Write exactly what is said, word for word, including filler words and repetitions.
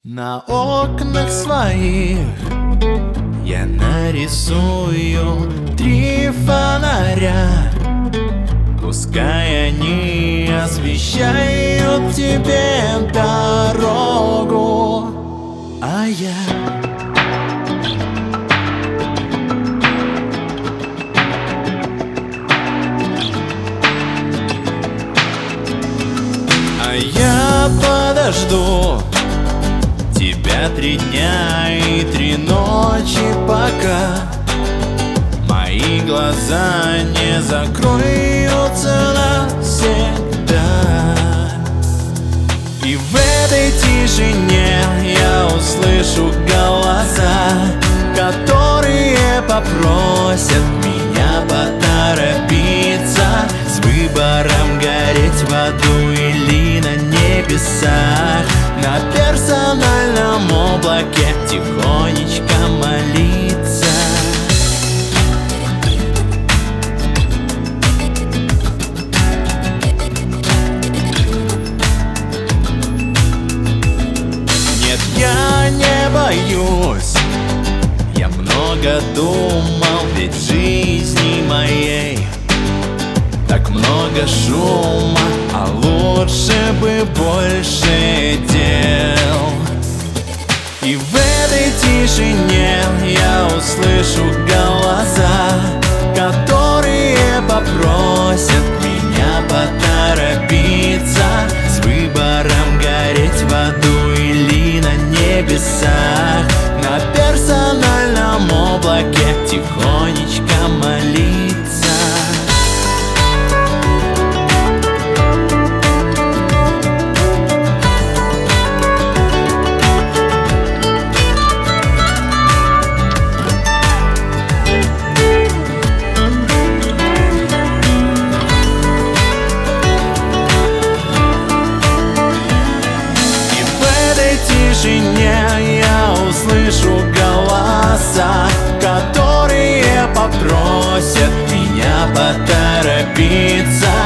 На окнах своих я нарисую три фонаря. Пускай они освещают тебе дорогу, а я А я подожду тебя три дня и три ночи, пока мои глаза не закроются навсегда. И в этой тишине я услышу голоса, которые попросят меня поторопиться с выбором гореть в аду или на небесах, на персональном облаке тихонечко молиться. Нет, я не боюсь, я много думал, ведь в жизни моей так много шума, а лучше бы больше дел. И в этой тишине я услышу голоса, которые попросят меня поторопиться с выбором гореть в аду или на небесах, на персональном облаке тихонечко молиться. Я услышу голоса, которые попросят меня поторопиться